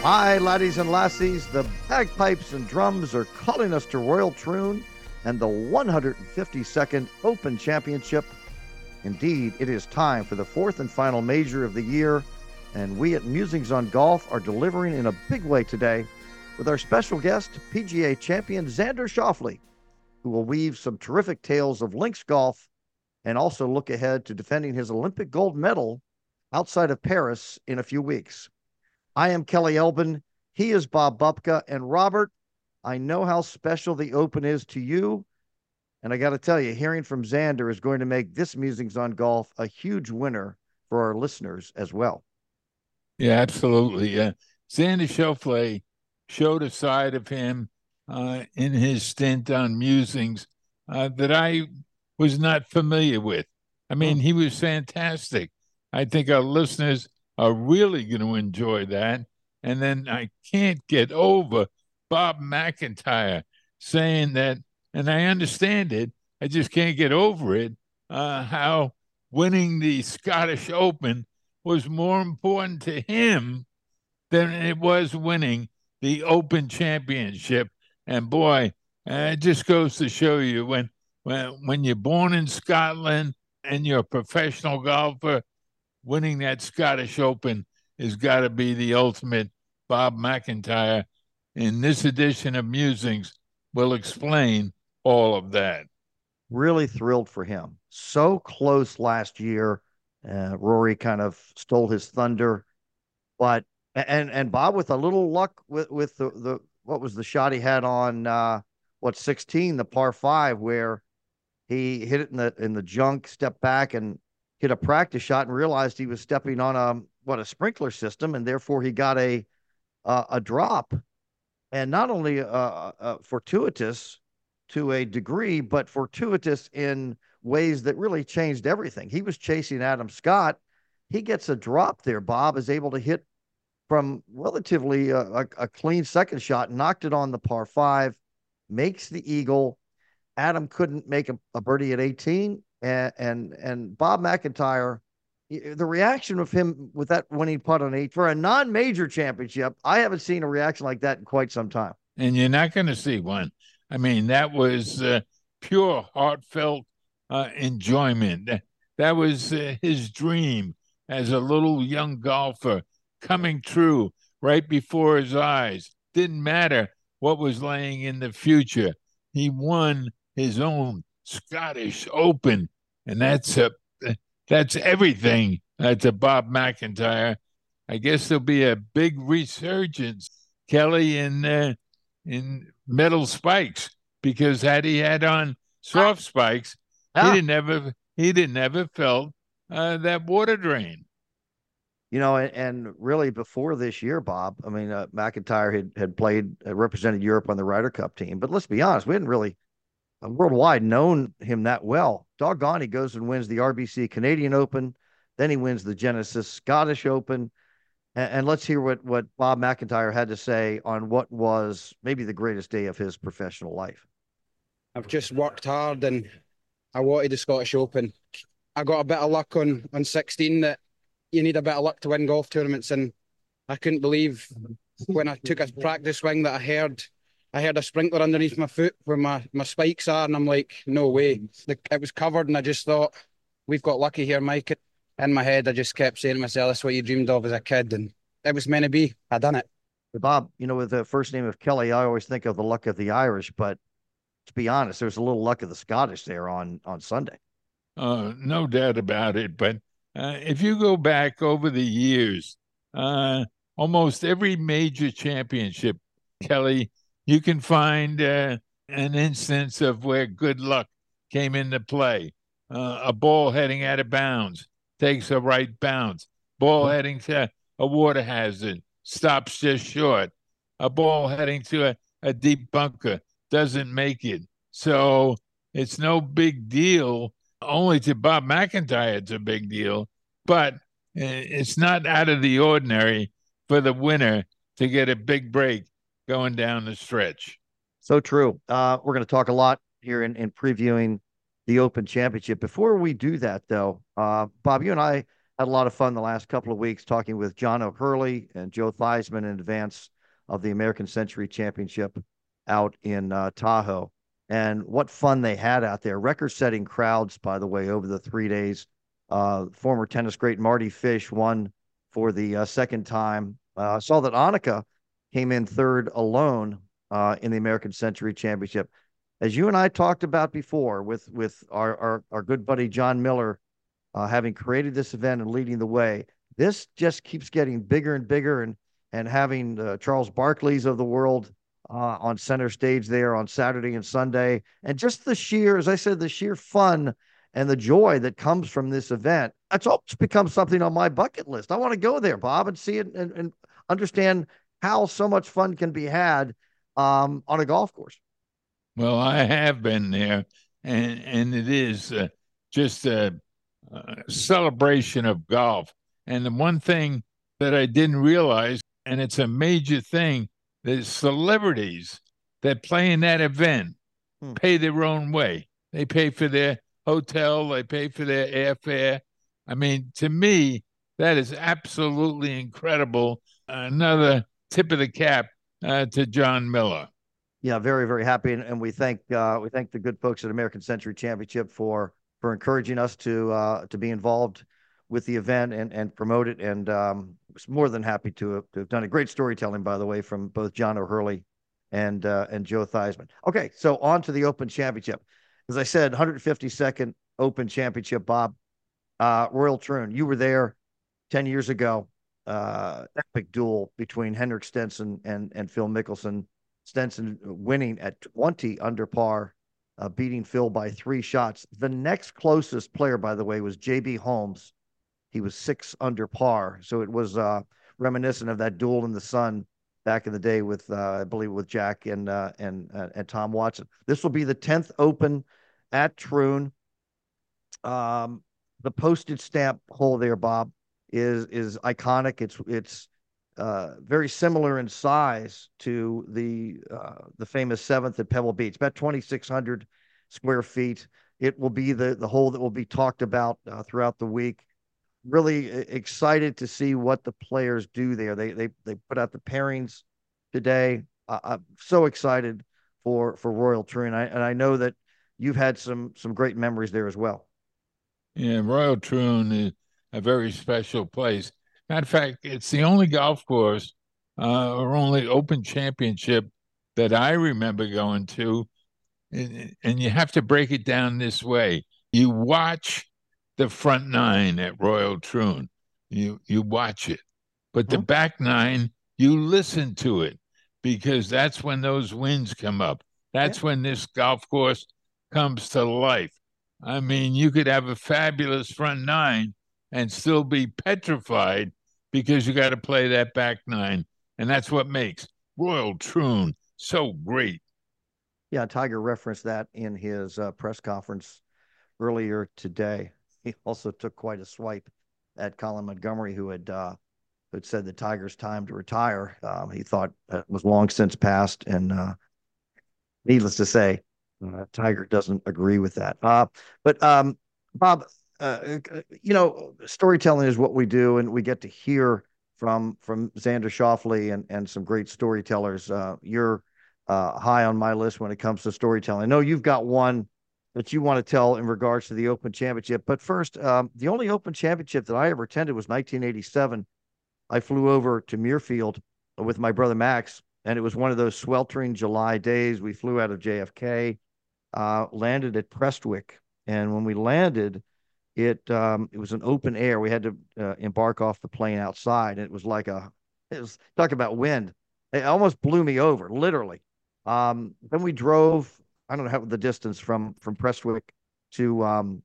Hi, laddies and lassies. The bagpipes and drums are calling us to Royal Troon and the 152nd Open Championship. Indeed, it is time for the fourth and final major of the year, and we at Musings on Golf are delivering in a big way today with our special guest, PGA champion Xander Schauffele, who will weave some terrific tales of links golf and also look ahead to defending his Olympic gold medal outside of Paris in a few weeks. I am Kelly Elbin. He is Bob Bupka. And Robert, I know how special the Open is to you. And I got to tell you, hearing from Xander is going to make this Musings on Golf a huge winner for our listeners as well. Yeah, absolutely. Xander Schauffele showed a side of him in his stint on Musings that I was not familiar with. I mean, he was fantastic. I think our listeners are really going to enjoy that. And then I can't get over Bob McIntyre saying that, and I understand it, I just can't get over it, how winning the Scottish Open was more important to him than it was winning the Open Championship. And boy, it just goes to show you when you're born in Scotland and you're a professional golfer, winning that Scottish Open has got to be the ultimate. Bob McIntyre, in this edition of Musings, will explain all of that. Really thrilled for him. So close last year. Rory kind of stole his thunder, but and Bob with a little luck with the what was the shot he had on 16, the par five, where he hit it in the junk, stepped back and hit a practice shot and realized he was stepping on a sprinkler system, and therefore he got a drop, and not only fortuitous to a degree, but fortuitous in ways that really changed everything. He was chasing Adam Scott. He gets a drop there. Bob is able to hit from relatively a clean second shot, knocked it on the par five, makes the eagle. Adam couldn't make a birdie at 18, and Bob McIntyre, the reaction of him with that winning putt on 8 for a non-major championship, I haven't seen a reaction like that in quite some time. And you're not going to see one. I mean, that was pure, heartfelt enjoyment. That was his dream as a little young golfer coming true right before his eyes. Didn't matter what was laying in the future. He won his own Scottish Open, and that's everything to Bob McIntyre. I guess there'll be a big resurgence, Kelly, in metal spikes, because had he had on soft spikes, Yeah. he didn't ever felt that water drain. And really before this year, Bob, I mean, McIntyre had played, represented Europe on the Ryder Cup team, but let's be honest, we hadn't really worldwide known him that well. Doggone, he goes and wins the RBC Canadian Open, then he wins the Genesis Scottish Open. And let's hear what Bob McIntyre had to say on what was maybe the greatest day of his professional life. I've just worked hard and I wanted the Scottish Open. I got a bit of luck on 16 that you need a bit of luck to win golf tournaments, and I couldn't believe when I took a practice swing that I heard a sprinkler underneath my foot where my spikes are, and I'm like, no way. It was covered, and I just thought, we've got lucky here, Mike. In my head, I just kept saying to myself, that's what you dreamed of as a kid, and it was meant to be. I done it. Bob, with the first name of Kelly, I always think of the luck of the Irish, but to be honest, there's a little luck of the Scottish there on Sunday. No doubt about it. But if you go back over the years, almost every major championship, Kelly, you can find an instance of where good luck came into play. A ball heading out of bounds takes a right bounce. Ball heading to a water hazard stops just short. A ball heading to a deep bunker doesn't make it. So it's no big deal. Only to Bob McIntyre, it's a big deal. But it's not out of the ordinary for the winner to get a big break going down the stretch. So true. We're going to talk a lot here in previewing the Open Championship. Before we do that, though, Bob, you and I had a lot of fun the last couple of weeks talking with John O'Hurley and Joe Theismann in advance of the American Century Championship out in Tahoe. And what fun they had out there. Record-setting crowds, by the way, over the 3 days. Former tennis great Mardy Fish won for the second time. Saw that Annika came in third alone in the American Century Championship. As you and I talked about before, with our good buddy John Miller having created this event and leading the way, this just keeps getting bigger and bigger, and having Charles Barkley's of the world on center stage there on Saturday and Sunday, and just the sheer, as I said, the sheer fun and the joy that comes from this event. That's almost become something on my bucket list. I want to go there, Bob, and see it and understand how so much fun can be had on a golf course. Well, I have been there, and it is just a celebration of golf. And the one thing that I didn't realize, and it's a major thing, the celebrities that play in that event pay their own way. They pay for their hotel, they pay for their airfare. I mean, to me, that is absolutely incredible. Another tip of the cap to John Miller. Yeah, very, very happy, and we thank the good folks at American Century Championship for encouraging us to be involved with the event and promote it. And was more than happy to have done it. Great storytelling, by the way, from both John O'Hurley and Joe Theismann. Okay, so on to the Open Championship. As I said, 152nd Open Championship, Bob. Royal Troon, you were there 10 years ago. Epic duel between Henrik Stenson and Phil Mickelson. Stenson winning at 20 under par, beating Phil by 3 shots. The next closest player, by the way, was J.B. Holmes. He was 6 under par. So it was reminiscent of that duel in the sun back in the day with, I believe, with Jack and Tom Watson. This will be the 10th Open at Troon. The postage stamp hole there, Bob, is iconic. It's very similar in size to the famous 7th at Pebble Beach, about 2,600 square feet. It will be the hole that will be talked about throughout the week. Really excited to see what the players do there. They put out the pairings today. I'm so excited for Royal Troon, and I know that you've had some great memories there as well. Yeah, Royal Troon is a very special place. Matter of fact, it's the only golf course or only Open Championship that I remember going to. And you have to break it down this way. You watch the front 9 at Royal Troon. You watch it. But the back 9, you listen to it, because that's when those winds come up. That's when this golf course comes to life. I mean, you could have a fabulous front 9 and still be petrified because you got to play that back 9. And that's what makes Royal Troon so great. Yeah, Tiger referenced that in his press conference earlier today. He also took quite a swipe at Colin Montgomerie, who had said that Tiger's time to retire. He thought it was long since past, and needless to say, Tiger doesn't agree with that. But Bob, storytelling is what we do, and we get to hear from Xander Schauffele and some great storytellers. You're high on my list when it comes to storytelling. I know you've got one that you want to tell in regards to the Open Championship. But first, the only Open Championship that I ever attended was 1987. I flew over to Muirfield with my brother Max, and it was one of those sweltering July days. We flew out of JFK, landed at Prestwick, and when we landed, it was an open air. We had to embark off the plane outside, and it was talk about wind. It almost blew me over, literally. Then we drove, I don't know how the distance from Prestwick to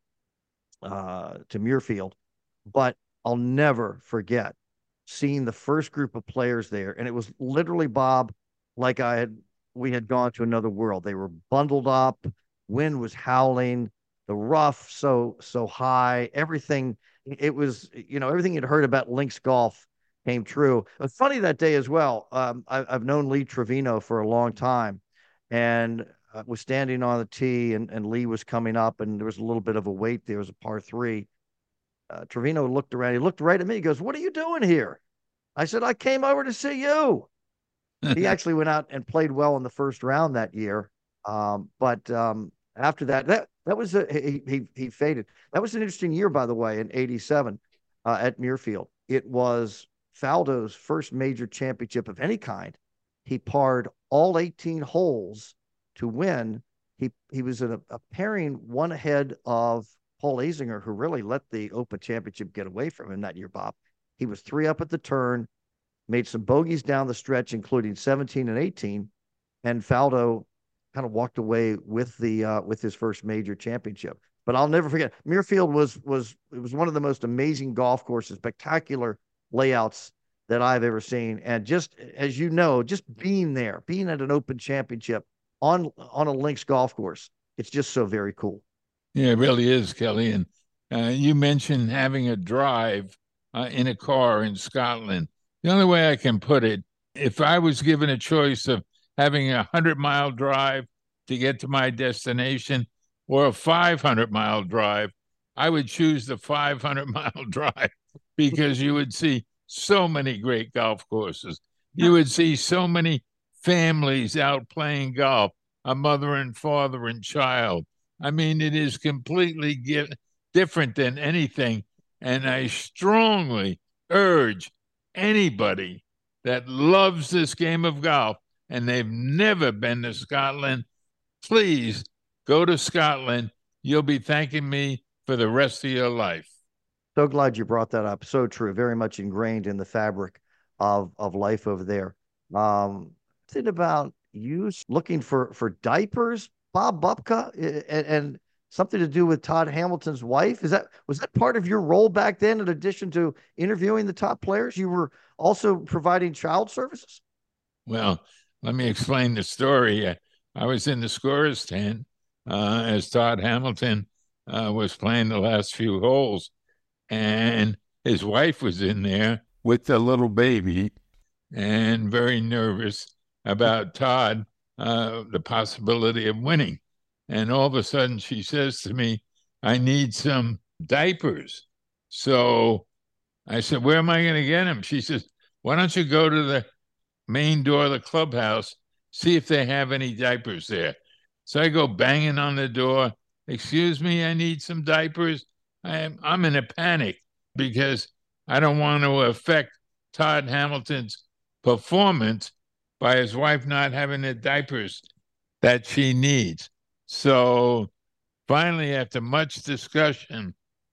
Muirfield, but I'll never forget seeing the first group of players there. And it was literally, Bob, like we had gone to another world. They were bundled up, wind was howling, the rough so high, everything. It was, everything you'd heard about links golf came true. It's funny that day as well. I've known Lee Trevino for a long time, and was standing on the tee, and Lee was coming up, and there was a little bit of a wait. There was a par 3, Trevino looked around. He looked right at me. He goes, "What are you doing here?" I said, "I came over to see you." He actually went out and played well in the first round that year. But after that was he faded. That was an interesting year, by the way, in '87 at Muirfield. It was Faldo's first major championship of any kind. He parred all 18 holes to win. He was in a pairing one ahead of Paul Azinger, who really let the Open Championship get away from him that year, Bob. He was 3 up at the turn, made some bogeys down the stretch, including 17 and 18, and Faldo kind of walked away with his first major championship. But I'll never forget, Muirfield was one of the most amazing golf courses, spectacular layouts that I've ever seen. And just as you know, just being there, being at an Open Championship on a links golf course, it's just so very cool. Yeah, it really is, Kelly. And you mentioned having a drive in a car in Scotland. The only way I can put it, if I was given a choice of having a 100-mile drive to get to my destination or a 500-mile drive, I would choose the 500-mile drive because you would see so many great golf courses. You would see so many families out playing golf, a mother and father and child. I mean, it is completely different than anything. And I strongly urge anybody that loves this game of golf and they've never been to Scotland, please go to Scotland. You'll be thanking me for the rest of your life. So glad you brought that up. So true. Very much ingrained in the fabric of life over there. Think about you looking for diapers, Bob Bubka, and something to do with Todd Hamilton's wife. Was that part of your role back then? In addition to interviewing the top players, you were also providing child services? Well, let me explain the story. I was in the scorer's tent as Todd Hamilton was playing the last few holes, and his wife was in there with the little baby and very nervous about Todd, the possibility of winning. And all of a sudden she says to me, "I need some diapers." So I said, "Where am I going to get them?" She says, "Why don't you go to the main door of the clubhouse, see if they have any diapers there?" So I go banging on the door. "Excuse me, I need some diapers." I'm in a panic because I don't want to affect Todd Hamilton's performance by his wife not having the diapers that she needs. So finally, after much discussion,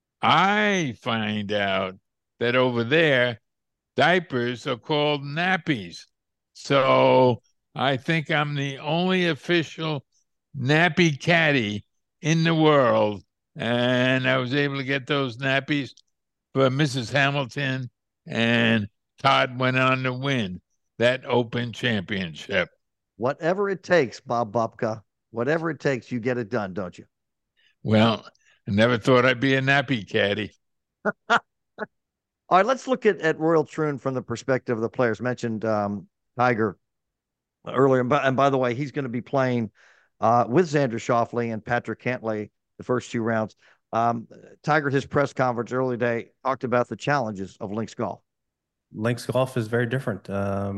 I find out that over there, diapers are called nappies. So I think I'm the only official nappy caddy in the world. And I was able to get those nappies for Mrs. Hamilton, and Todd went on to win that Open Championship. Whatever it takes, Bob Bubka, whatever it takes, you get it done, don't you? Well, I never thought I'd be a nappy caddy. All right, let's look at Royal Troon from the perspective of the players. Mentioned Tiger earlier, and by the way, he's going to be playing with Xander Schauffele and Patrick Cantlay the first 2 rounds. Tiger, at his press conference early day, talked about the challenges of links golf. Links golf is very different.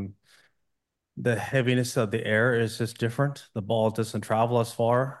The heaviness of the air is just different. The ball doesn't travel as far.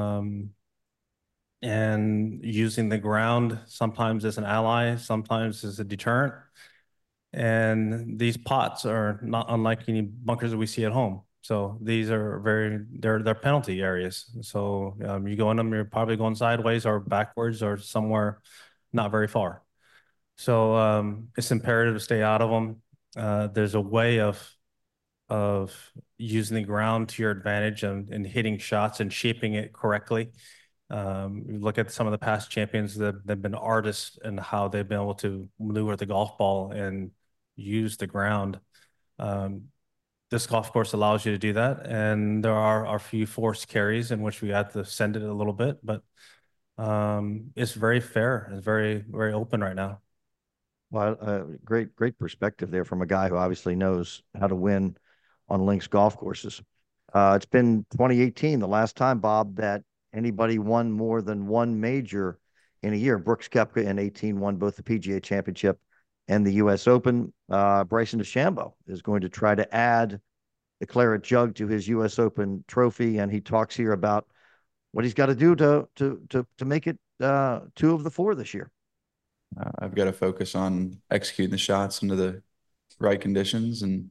And using the ground sometimes as an ally, sometimes as a deterrent. And these pots are not unlike any bunkers that we see at home. So these are they're penalty areas. So you go in them, you're probably going sideways or backwards or somewhere not very far. So it's imperative to stay out of them. There's a way of using the ground to your advantage and hitting shots and shaping it correctly. You look at some of the past champions that have been artists and how they've been able to maneuver the golf ball and use the ground. This golf course allows you to do that, and there are a few forced carries in which we had to send it a little bit, but it's very fair. It's very, very open right now. Well, great perspective there from a guy who obviously knows how to win on links golf courses. It's been 2018, the last time, Bob, that anybody won more than one major in a year. Brooks Koepka in 18 won both the PGA Championship and the U.S. Open. Bryson DeChambeau is going to try to add the claret jug to his U.S. Open trophy, and he talks here about what he's got to do to make it 2 of the 4 this year. I've got to focus on executing the shots into the right conditions and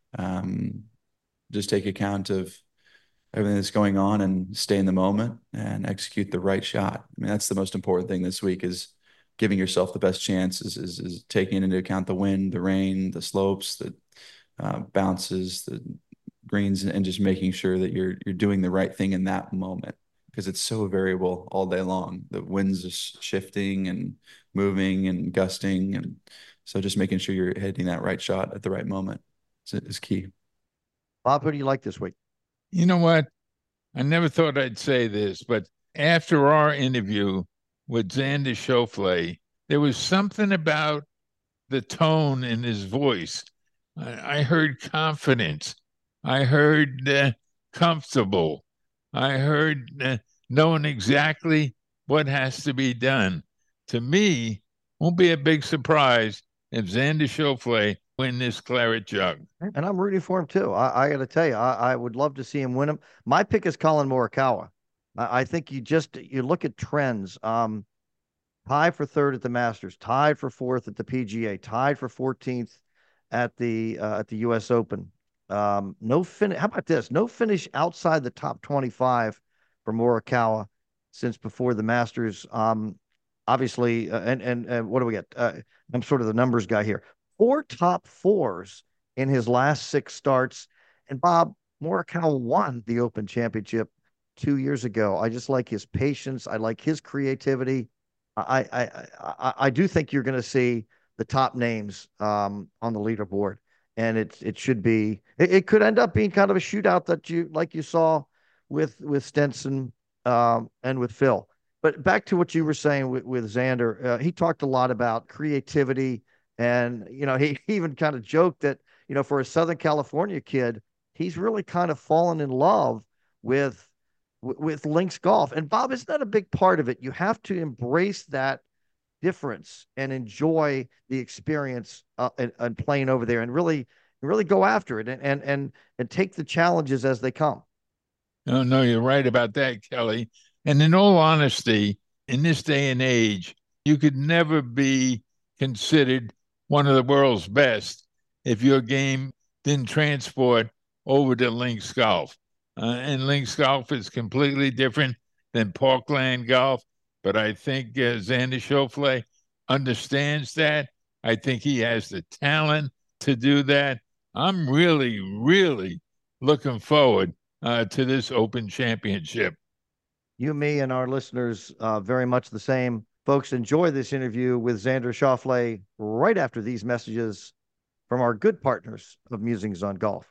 just take account of everything that's going on and stay in the moment and execute the right shot. I mean, that's the most important thing this week, is giving yourself the best chance, is taking into account the wind, the rain, the slopes, the bounces, the greens, and just making sure that you're doing the right thing in that moment, because it's so variable all day long. The wind's just shifting and moving and gusting, and so just making sure you're hitting that right shot at the right moment is key. Bob, who do you like this week? You know what? I never thought I'd say this, but after our interview with Xander Schauffele, there was something about the tone in his voice. I heard confidence. I heard comfortable. I heard knowing exactly what has to be done. To me, won't be a big surprise if Xander Schauffele win this claret jug. And I'm rooting for him too. I got to tell you, I would love to see him win him. My pick is Colin Morikawa. I think you look at trends. Tied for 3rd at the Masters, tied for 4th at the PGA, tied for 14th at the U.S. Open. No finish. How about this? No finish outside the top 25 for Morikawa since before the Masters. Obviously, and what do we get? I'm sort of the numbers guy here. 4 top 4s in his last 6 starts. And Bob, Morikawa won the Open Championship 2 years ago. I just like his patience. I like his creativity. I do think you're going to see the top names on the leaderboard, and it should be. It could end up being kind of a shootout that you saw with Stenson and with Phil. But back to what you were saying with Xander, he talked a lot about creativity, and he even kind of joked that for a Southern California kid, he's really kind of fallen in love with links golf. And Bob, isn't that a big part of it? You have to embrace that difference and enjoy the experience and playing over there, and really go after it and take the challenges as they come. No, you're right about that, Kelly. And in all honesty, in this day and age, you could never be considered one of the world's best if your game didn't transport over to links golf. And links golf is completely different than parkland golf. But I think Xander Schauffele understands that. I think he has the talent to do that. I'm really, really looking forward to this Open Championship. You, me, and our listeners very much the same. Folks, enjoy this interview with Xander Schauffele right after these messages from our good partners of Musings on Golf.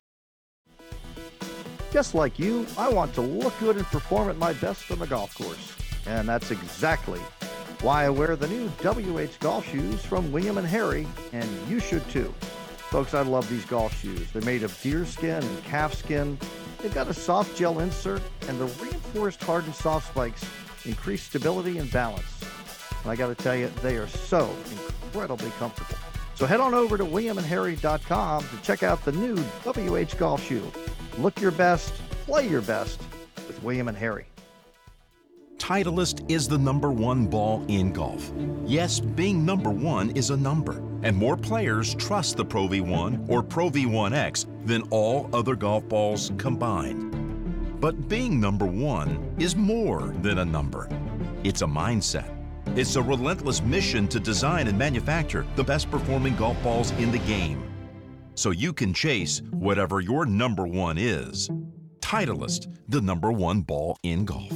Just like you, I want to look good and perform at my best on the golf course. And that's exactly why I wear the new WH golf shoes from William & Harry, and you should too. Folks, I love these golf shoes. They're made of deer skin and calf skin. They've got a soft gel insert, and the reinforced hardened soft spikes increase stability and balance. And I got to tell you, they are so incredibly comfortable. So head on over to WilliamandHarry.com to check out the new WH golf shoe. Look your best, play your best with William & Harry. Titleist is the #1 ball in golf. Yes, being #1 is a number, and more players trust the Pro V1 or Pro V1X than all other golf balls combined. But being #1 is more than a number. It's a mindset. It's a relentless mission to design and manufacture the best performing golf balls in the game, so you can chase whatever your #1 is. Titleist, the #1 ball in golf.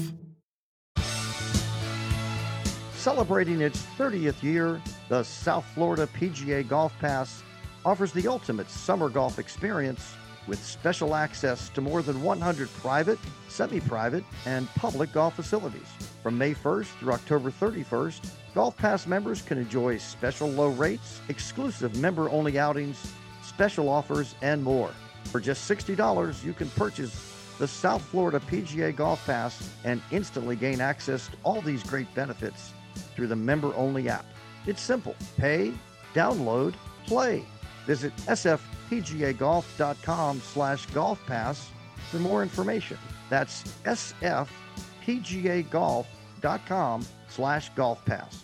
Celebrating its 30th year, the South Florida PGA Golf Pass offers the ultimate summer golf experience with special access to more than 100 private, semi-private, and public golf facilities. From May 1st through October 31st, Golf Pass members can enjoy special low rates, exclusive member-only outings, special offers, and more. For just $60, you can purchase the South Florida PGA Golf Pass and instantly gain access to all these great benefits through the member-only app. It's simple. Pay, download, play. Visit sfpgagolf.com/golf pass for more information. That's sfpgagolf.com/golf pass.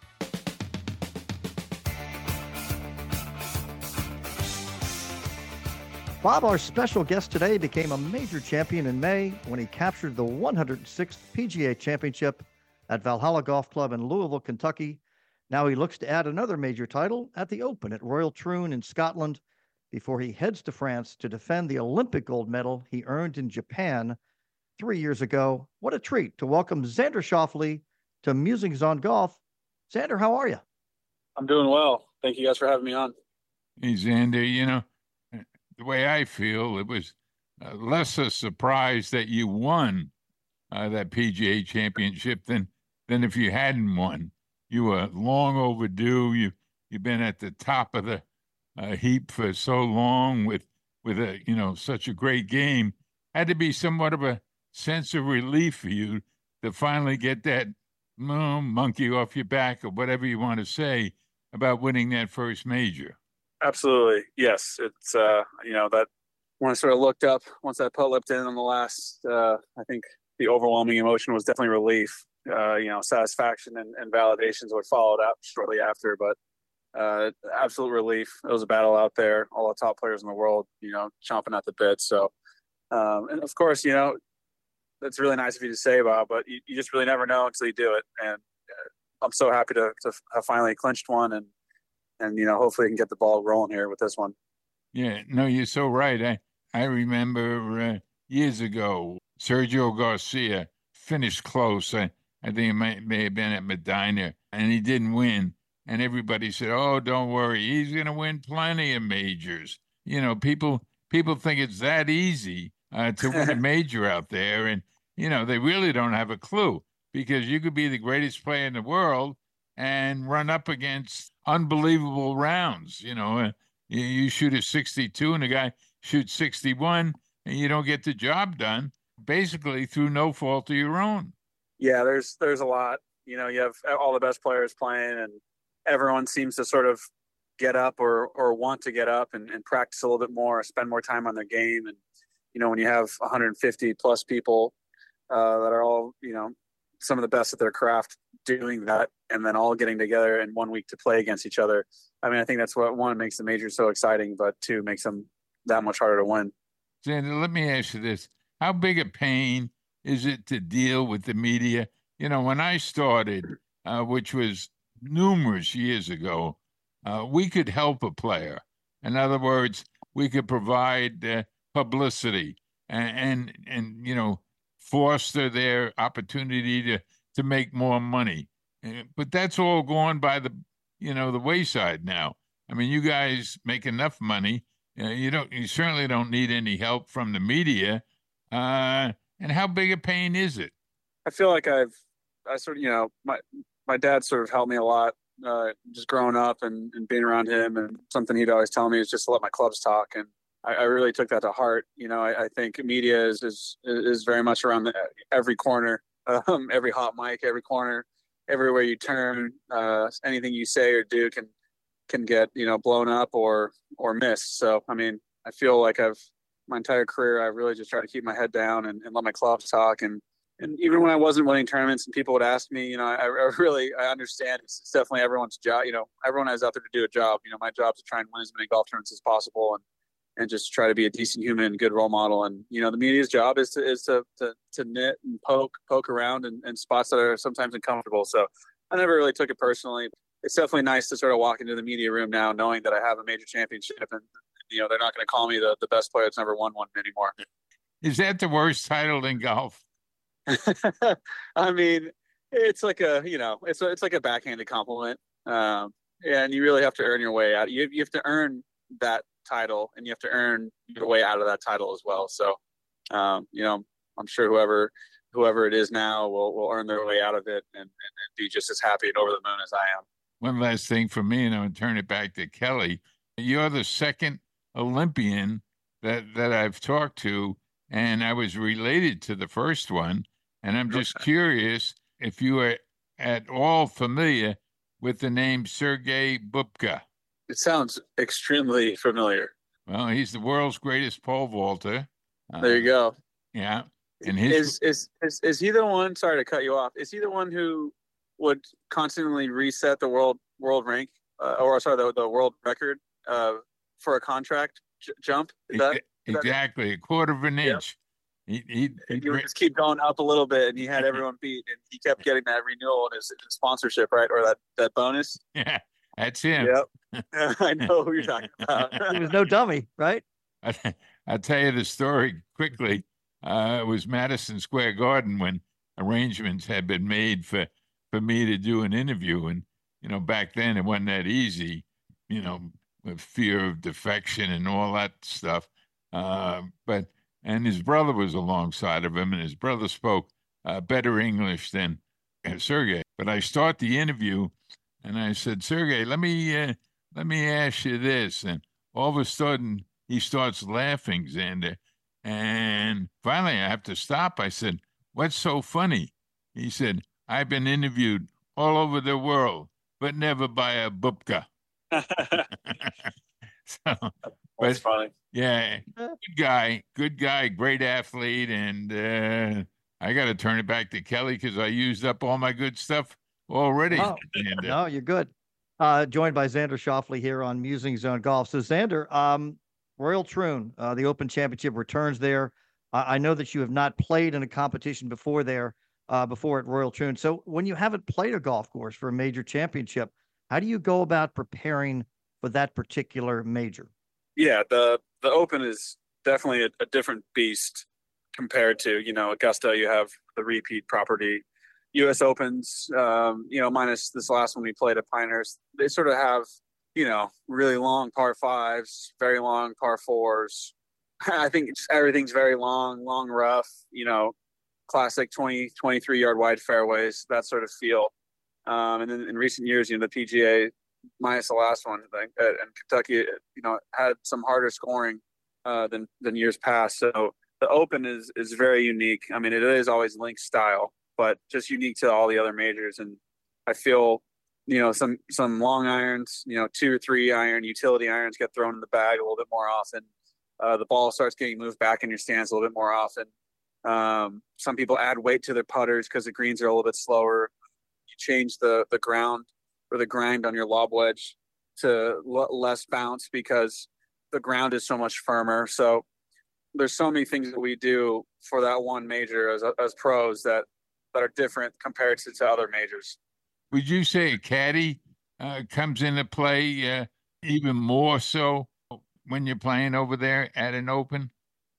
Bob, our special guest today, became a major champion in May when he captured the 106th PGA Championship at Valhalla Golf Club in Louisville, Kentucky. Now he looks to add another major title at the Open at Royal Troon in Scotland before he heads to France to defend the Olympic gold medal he earned in Japan 3 years ago. What a treat to welcome Xander Schauffele to Musings on Golf. Xander, how are you? I'm doing well. Thank you guys for having me on. Hey, Xander, the way I feel, it was less a surprise that you won that PGA championship than if you hadn't won. You were long overdue. You've been at the top of the heap for so long with such a great game. Had to be somewhat of a sense of relief for you to finally get that monkey off your back, or whatever you want to say, about winning that first major. Absolutely. Yes. It's, that when I sort of looked up, once that putt lipped in on the last, I think the overwhelming emotion was definitely relief. Satisfaction and validations would follow up shortly after, but absolute relief. It was a battle out there, all the top players in the world, chomping at the bit. So, and of course, that's really nice of you to say, Bob, but you just really never know until you do it. And I'm so happy to have finally clinched one and hopefully we can get the ball rolling here with this one. Yeah, no, you're so right. I remember years ago, Sergio Garcia finished close. I think it may have been at Medina, and he didn't win. And everybody said, "Oh, don't worry, he's going to win plenty of majors." People think it's that easy to win a major out there, and they really don't have a clue, because you could be the greatest player in the world and run up against unbelievable rounds. You shoot a 62 and the guy shoots 61, and you don't get the job done, basically through no fault of your own. Yeah, there's a lot. You have all the best players playing, and everyone seems to sort of get up or want to get up and practice a little bit more, spend more time on their game. And, when you have 150 plus people that are all, some of the best at their craft doing that, and then all getting together in 1 week to play against each other. I mean, I think that's what, one, makes the major so exciting, but two, makes them that much harder to win. Xander, let me ask you this. How big a pain is it to deal with the media? When I started, which was numerous years ago, we could help a player. In other words, we could provide publicity and foster their opportunity to make more money. But that's all gone by the wayside now. I mean, you guys make enough money. You certainly don't need any help from the media. And how big a pain is it? I feel like I sort of, my dad sort of helped me a lot, just growing up and being around him, and something he'd always tell me is just to let my clubs talk. And I really took that to heart. I think media is very much around every corner, every hot mic, every corner, everywhere you turn. Anything you say or do can get blown up or missed. So I mean, I feel like my entire career I've really just tried to keep my head down and let my clubs talk. And even when I wasn't winning tournaments and people would ask me, I understand it's definitely everyone's job. Everyone is out there to do a job. My job is to try and win as many golf tournaments as possible and just try to be a decent human and good role model. And, the media's job is to knit and poke around in spots that are sometimes uncomfortable. So I never really took it personally. It's definitely nice to sort of walk into the media room now, knowing that I have a major championship, and, they're not going to call me the best player that's never won one anymore. Is that the worst title in golf? I mean, it's like it's like a backhanded compliment. And you really have to earn your way out. You have to earn that title, and you have to earn your way out of that title as well. So, I'm sure whoever it is now will earn their way out of it and be just as happy and over the moon as I am. One last thing for me, and I'm going to turn it back to Kelly. You're the second Olympian that I've talked to, and I was related to the first one. And I'm just curious if you were at all familiar with the name Sergei Bubka? It sounds extremely familiar. Well, he's the world's greatest pole vaulter. There you go. Yeah. And his Is he the one? Sorry to cut you off. Is he the one who would constantly reset the world rank, the world record for a contract jump? Exactly a quarter of an inch. He would just keep going up a little bit, and he had everyone beat, and he kept getting that renewal in his sponsorship, right, or that bonus. Yeah, that's him. Yep, I know who you're talking about. He was no dummy, right? I'll tell you the story quickly. It was Madison Square Garden when arrangements had been made for me to do an interview, and back then it wasn't that easy, with fear of defection and all that stuff. And his brother was alongside of him, and his brother spoke better English than Sergei. But I start the interview, and I said, Sergei, let me ask you this. And all of a sudden, he starts laughing, Xander. And finally, I have to stop. I said, what's so funny? He said, I've been interviewed all over the world, but never by a Bubka. That's funny. Yeah, good guy, great athlete, and I got to turn it back to Kelly because I used up all my good stuff already. Oh, no, you're good. Joined by Xander Schauffele here on Musings on Golf. So Xander, Royal Troon, the Open Championship returns there. I know that you have not played in a competition before at Royal Troon. So when you haven't played a golf course for a major championship, how do you go about preparing for that particular major? Yeah, the Open is definitely a different beast compared to, Augusta. You have the repeat property. U.S. Opens, minus this last one we played at Pinehurst, they sort of have, really long par fives, very long par fours. I think just everything's very long rough, classic 20, 23-yard wide fairways, that sort of feel. And then in recent years, the PGA, minus the last one, I think, and Kentucky, had some harder scoring than years past. So the Open is very unique. I mean, it is always Link style, but just unique to all the other majors. And I feel, some long irons, 2 or 3 iron utility irons get thrown in the bag a little bit more often. The ball starts getting moved back in your stance a little bit more often. Some people add weight to their putters because the greens are a little bit slower. You change the ground or the grind on your lob wedge to less bounce because the ground is so much firmer. So there's so many things that we do for that one major as pros that are different compared to other majors. Would you say a caddy comes into play even more so when you're playing over there at an Open?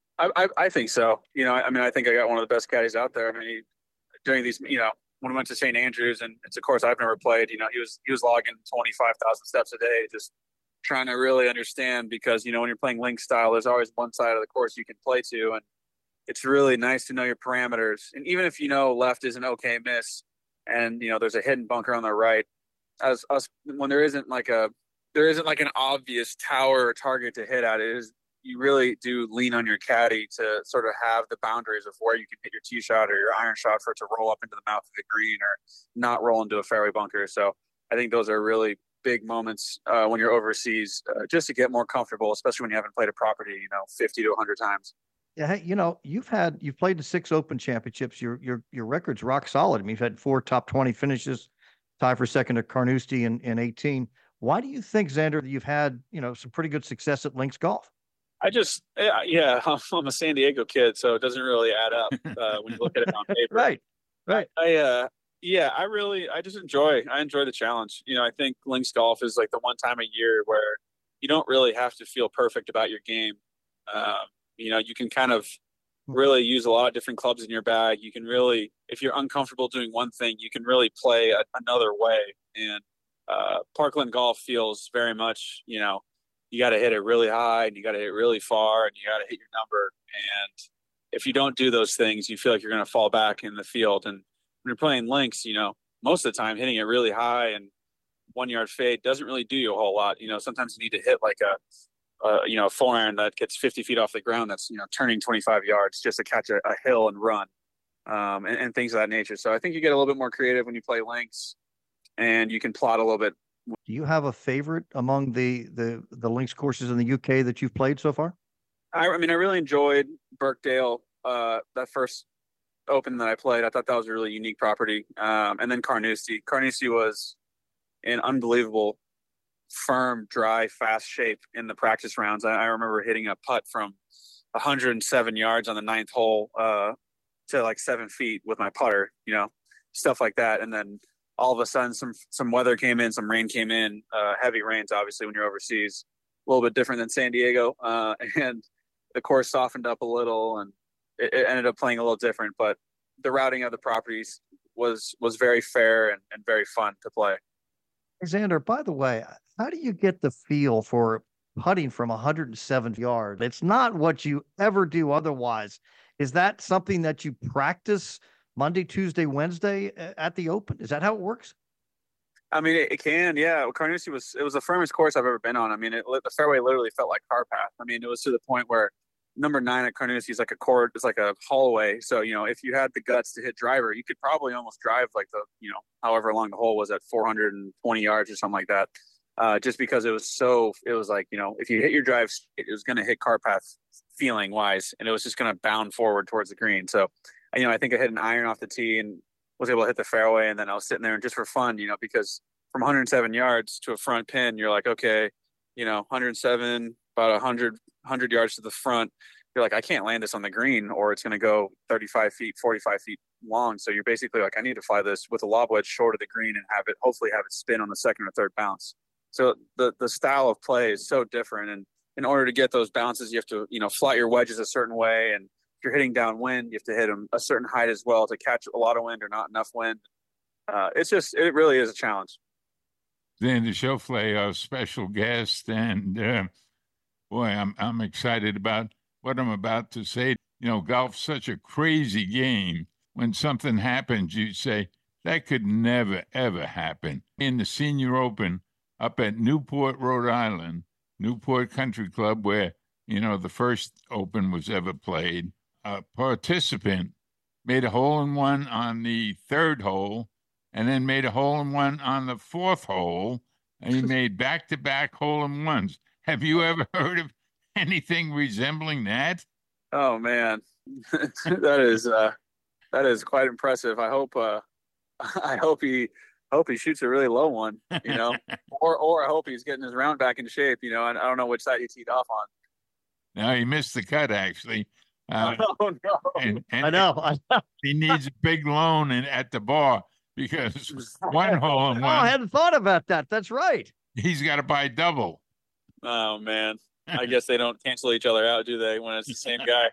I think so. I think I got one of the best caddies out there. I mean, during these, when we went to St. Andrews, and it's a course I've never played, he was logging 25,000 steps a day, just trying to really understand because, when you're playing link style, there's always one side of the course you can play to. And it's really nice to know your parameters. And even if, left is an okay miss and, there's a hidden bunker on the right, as us, when there isn't like an obvious tower or target to hit at, you really do lean on your caddy to sort of have the boundaries of where you can hit your tee shot or your iron shot for it to roll up into the mouth of the green or not roll into a fairway bunker. So I think those are really big moments when you're overseas, just to get more comfortable, especially when you haven't played a property, 50 to 100 times. Yeah, you've played the 6 Open championships. Your record's rock solid. I mean, you've had 4 top 20 finishes, tied for second at Carnoustie in 18. Why do you think, Xander, that you've had some pretty good success at links golf? I'm a San Diego kid, so it doesn't really add up when you look at it on paper. Right. I just enjoy the challenge. I think links golf is like the one time a year where you don't really have to feel perfect about your game. You can kind of really use a lot of different clubs in your bag. You can really, if you're uncomfortable doing one thing, you can really play another way. And Parkland golf feels very much, you got to hit it really high and you got to hit really far and you got to hit your number. And if you don't do those things, you feel like you're going to fall back in the field. And when you're playing links, most of the time hitting it really high and 1 yard fade doesn't really do you a whole lot. Sometimes you need to hit like a 4-iron that gets 50 feet off the ground that's, turning 25 yards just to catch a hill and run. and things of that nature. So I think you get a little bit more creative when you play links, and you can plot a little bit. Do you have a favorite among the links courses in the UK that you've played so far? I mean, I really enjoyed Birkdale, that first Open that I played. I thought that was a really unique property. And then Carnoustie. Carnoustie was an unbelievable, firm, dry, fast shape in the practice rounds. I remember hitting a putt from 107 yards on the ninth hole to like 7 feet with my putter, stuff like that. And then all of a sudden some weather came in, some rain came in, heavy rains, obviously, when you're overseas, a little bit different than San Diego. And the course softened up a little, and it ended up playing a little different, but the routing of the properties was very fair and very fun to play. Xander, by the way, how do you get the feel for putting from 107 yards? It's not what you ever do otherwise. Is that something that you practice Monday, Tuesday, Wednesday at the Open? Is that how it works? I mean, it can, yeah. Carnoustie was the firmest course I've ever been on. I mean, the fairway literally felt like car path. I mean, it was to the point where number 9 at Carnoustie is like a court, it's like a hallway. So, if you had the guts to hit driver, you could probably almost drive like however long the hole was at 420 yards or something like that. Just because it was like, if you hit your drive, it was going to hit car path feeling wise, and it was just going to bound forward towards the green. So, I think I hit an iron off the tee and was able to hit the fairway. And then I was sitting there and just for fun, because from 107 yards to a front pin, you're like, okay, 107, about 100 yards to the front. You're like, I can't land this on the green, or it's going to go 35 feet, 45 feet long. So you're basically like, I need to fly this with a lob wedge short of the green and hopefully have it spin on the second or third bounce. So the style of play is so different. And in order to get those bounces, you have to, flat your wedges a certain way. And if you're hitting downwind, you have to hit them a certain height as well to catch a lot of wind or not enough wind. It really is a challenge. Xander Schauffele, our special guest, and boy, I'm excited about what I'm about to say. Golf's such a crazy game. When something happens, you say, that could never, ever happen. In the Senior Open up at Newport, Rhode Island, Newport Country Club, where, the first Open was ever played, a participant made a hole-in-one on the third hole and then made a hole-in-one on the fourth hole, and he made back-to-back hole-in-ones. Have you ever heard of anything resembling that? Oh man, that is quite impressive. I hope he shoots a really low one, or I hope he's getting his round back in shape, and I don't know which side he teed off on. No, he missed the cut actually. Oh no! And I know. He needs a big loan at the bar because one hole in one. Oh, I hadn't thought about that. That's right. He's got to buy double. Oh man, I guess they don't cancel each other out, do they? When it's the same guy.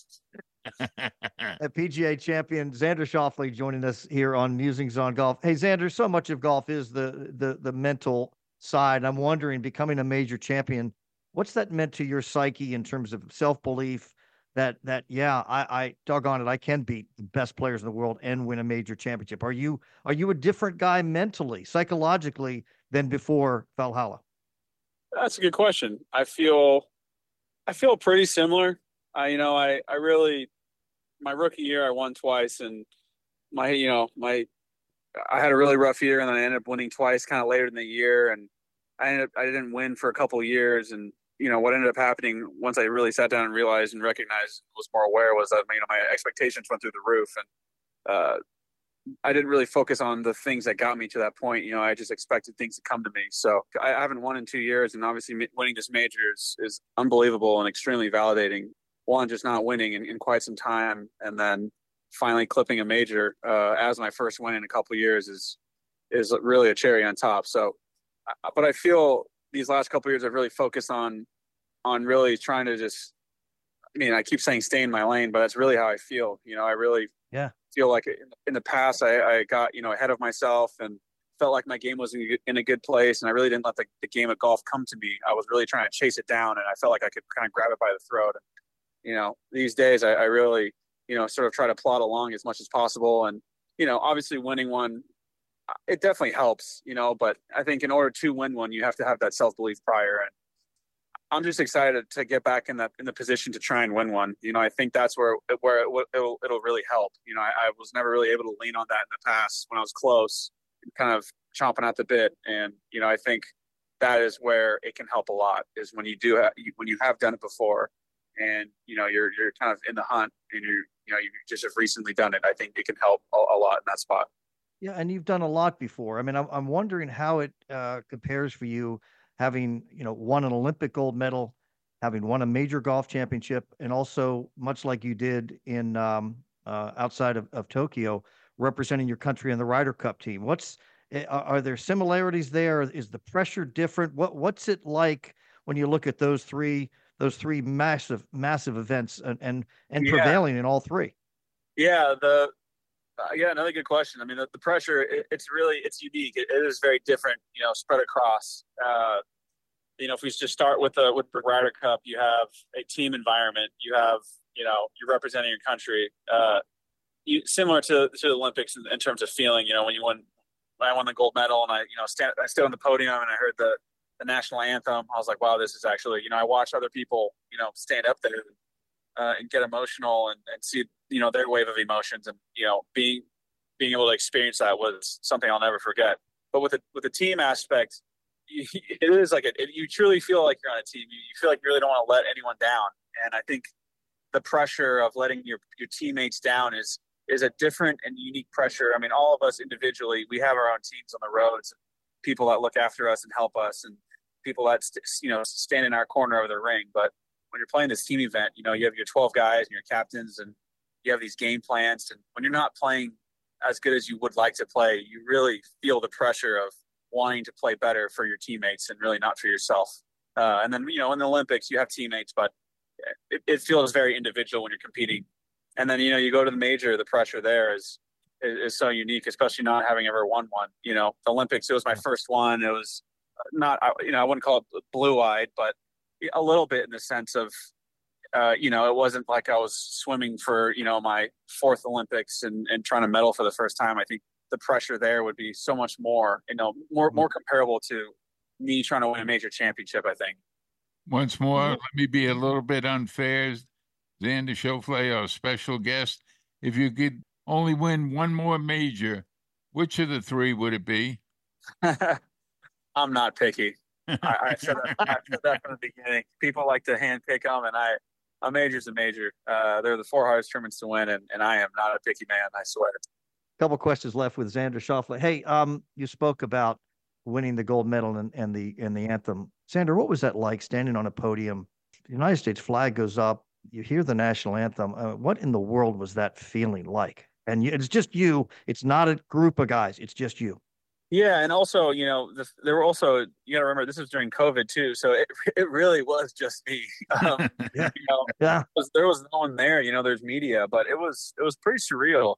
A PGA champion Xander Schauffele joining us here on Musings on Golf. Hey, Xander, so much of golf is the mental side. I'm wondering, becoming a major champion, what's that meant to your psyche in terms of self-belief? I doggone it, I can beat the best players in the world and win a major championship. Are you a different guy mentally, psychologically than before Valhalla? That's a good question. I feel pretty similar. I really, my rookie year, I won twice, and I had a really rough year, and then I ended up winning twice kind of later in the year, and I didn't win for a couple of years. And, what ended up happening once I really sat down and realized and recognized, was more aware, was that, my expectations went through the roof, and I didn't really focus on the things that got me to that point. I just expected things to come to me. So I haven't won in 2 years, and obviously winning this major is unbelievable and extremely validating. One, just not winning in quite some time, and then finally clipping a major as my first win in a couple of years is really a cherry on top. So, but I feel these last couple of years I've really focused on really trying to just, I keep saying stay in my lane, but that's really how I feel. I really feel like in the past I got, ahead of myself and felt like my game was in a good place, and I really didn't let the game of golf come to me. I was really trying to chase it down, and I felt like I could kind of grab it by the throat. And, these days I really, sort of try to plod along as much as possible. And, obviously winning one, it definitely helps, but I think in order to win one, you have to have that self-belief prior. And I'm just excited to get back in the position to try and win one. I think that's where it'll really help. I was never really able to lean on that in the past when I was close, kind of chomping at the bit. And I think that is where it can help a lot, is when when you have done it before, and you're kind of in the hunt, and you just have recently done it. I think it can help a lot in that spot. Yeah, and you've done a lot before. I mean, I'm wondering how it compares for you, having won an Olympic gold medal, having won a major golf championship, and also, much like you did in outside of Tokyo, representing your country in the Ryder Cup team. Are there similarities there? Is the pressure different? What's it like when you look at those three massive events and prevailing in all three? Yeah, another good question. I mean, the pressure, it's unique. It is very different, spread across. If we just start with the Ryder Cup, you have a team environment. You have, you're representing your country. Similar to the Olympics in terms of feeling. When I won the gold medal and I stood on the podium and I heard the national anthem, I was like, wow, this is actually, I watched other people, stand up there and get emotional and see, their wave of emotions, and, being able to experience that was something I'll never forget. But with the team aspect, it is like you truly feel like you're on a team. You feel like you really don't want to let anyone down. And I think the pressure of letting your teammates down is a different and unique pressure. I mean, all of us individually, we have our own teams on the roads, people that look after us and help us, and people that stand in our corner of the ring. But when you're playing this team event, you have your 12 guys and your captains, and you have these game plans. And when you're not playing as good as you would like to play, you really feel the pressure of wanting to play better for your teammates and really not for yourself. And then, in the Olympics, you have teammates, but it feels very individual when you're competing. And then, you go to the major, the pressure there is so unique, especially not having ever won one. The Olympics, it was my first one. It was not, I wouldn't call it blue-eyed, but a little bit in the sense of, it wasn't like I was swimming for, my fourth Olympics and trying to medal for the first time. I think the pressure there would be so much more, more comparable to me trying to win a major championship, I think. Once more, let me be a little bit unfair. Xander Schauffele, our special guest. If you could only win one more major, which of the three would it be? I'm not picky. I said that from the beginning. People like to handpick them, and a major's a major. They're the four hardest tournaments to win, and I am not a picky man, I swear. Couple questions left with Xander Schauffele. Hey, you spoke about winning the gold medal and the anthem. Xander, what was that like, standing on a podium? The United States flag goes up. You hear the national anthem. What in the world was that feeling like? And it's just you. It's not a group of guys. It's just you. Yeah, and also, there were also, you got to remember, this was during COVID too, so it really was just me. Yeah. There was no one there. There's media, but it was pretty surreal.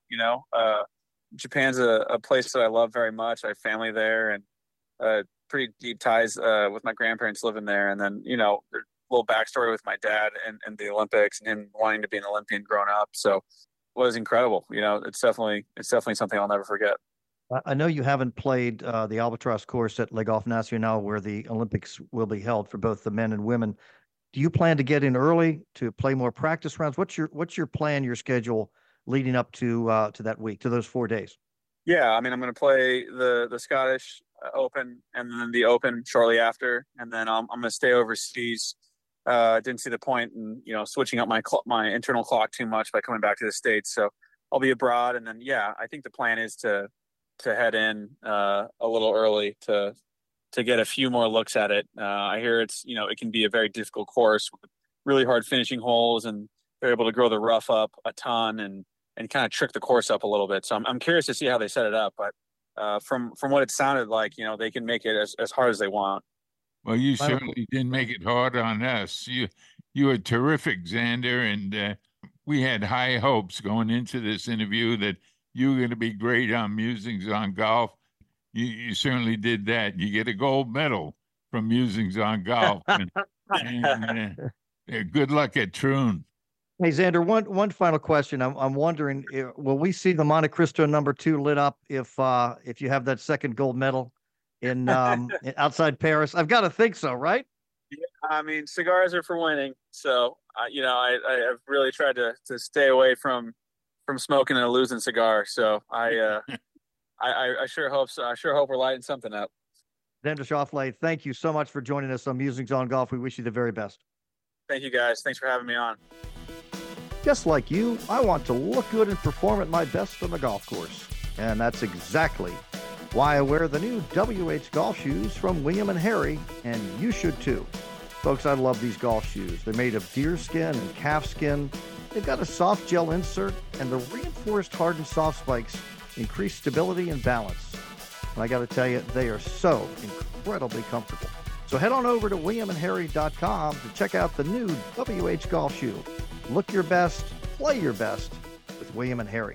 Japan's a place that I love very much. I have family there, and pretty deep ties with my grandparents living there. And then, there's a little backstory with my dad and the Olympics and him wanting to be an Olympian growing up. So it was incredible. It's definitely something I'll never forget. I know you haven't played the Albatross course at Le Golf National, where the Olympics will be held for both the men and women. Do you plan to get in early to play more practice rounds? What's your plan, your schedule leading up to that week, to those 4 days? Yeah, I mean, I'm going to play the Scottish Open and then the Open shortly after, and then I'm going to stay overseas. Didn't see the point in switching up my internal clock too much by coming back to the States, so I'll be abroad. And then I think the plan is to head in a little early to get a few more looks at it. I hear it's it can be a very difficult course with really hard finishing holes, and they're able to grow the rough up a ton and kind of trick the course up a little bit. So I'm curious to see how they set it up. But from what it sounded like, they can make it as hard as they want. Well, you certainly didn't make it hard on us. You were terrific, Xander, and we had high hopes going into this interview that you were going to be great on Musings on Golf. You certainly did that. You get a gold medal from Musings on Golf. and good luck at Troon. Hey, Xander, one final question. I'm wondering, will we see the Monte Cristo #2 lit up if you have that second gold medal in outside Paris? I've got to think so, right? Yeah, I mean, cigars are for winning. So, I've really tried to stay away from smoking a losing cigar. So I sure hope so. I sure hope we're lighting something up. Xander Schauffele, thank you so much for joining us on Musings on Golf. We wish you the very best. Thank you, guys. Thanks for having me on. Just like you, I want to look good and perform at my best on the golf course. And that's exactly why I wear the new WH golf shoes from William & Harry, and you should too. Folks, I love these golf shoes. They're made of deer skin and calf skin. They've got a soft gel insert, and the reinforced hardened soft spikes increase stability and balance. And I got to tell you, they are so incredibly comfortable. So head on over to WilliamandHarry.com to check out the new WH golf shoe. Look your best, play your best with William & Harry.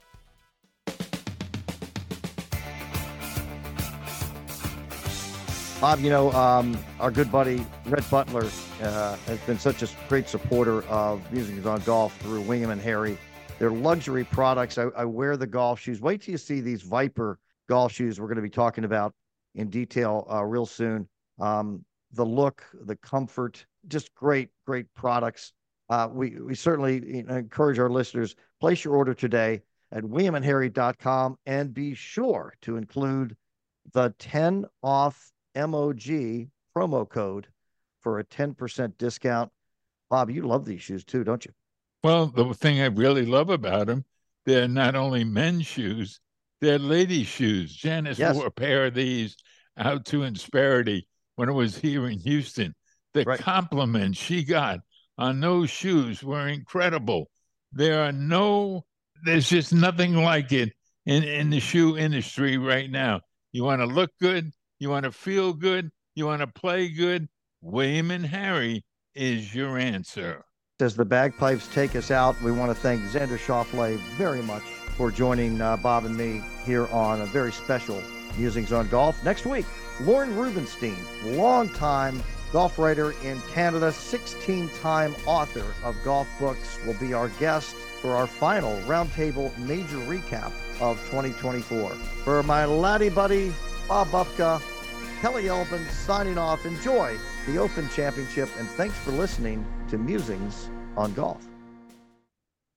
Bob, our good buddy Rhett Butler has been such a great supporter of Musings on Golf through William & Harry. They're luxury products. I wear the golf shoes. Wait till you see these Viper golf shoes we're going to be talking about in detail real soon. The look, the comfort, just great products. We certainly encourage our listeners, place your order today at WilliamandHarry.com and be sure to include the 10 off MOG promo code for a 10% discount. Bob, you love these shoes too, don't you? Well, the thing I really love about them, they're not only men's shoes, they're ladies' shoes. Janice wore a pair of these out to Insperity when it was here in Houston. The compliments she got on those shoes were incredible. There's just nothing like it in the shoe industry right now. You want to look good, you want to feel good, you want to play good, William & Harry is your answer. As the bagpipes take us out, we want to thank Xander Schauffele very much for joining Bob and me here on a very special Musings on Golf. Next week, Lauren Rubenstein, longtime golf writer in Canada, 16-time author of golf books, will be our guest for our final roundtable major recap of 2024. For my laddie buddy, Bob Bufka, Kelly Elvin signing off. Enjoy the Open Championship, and thanks for listening to Musings on Golf.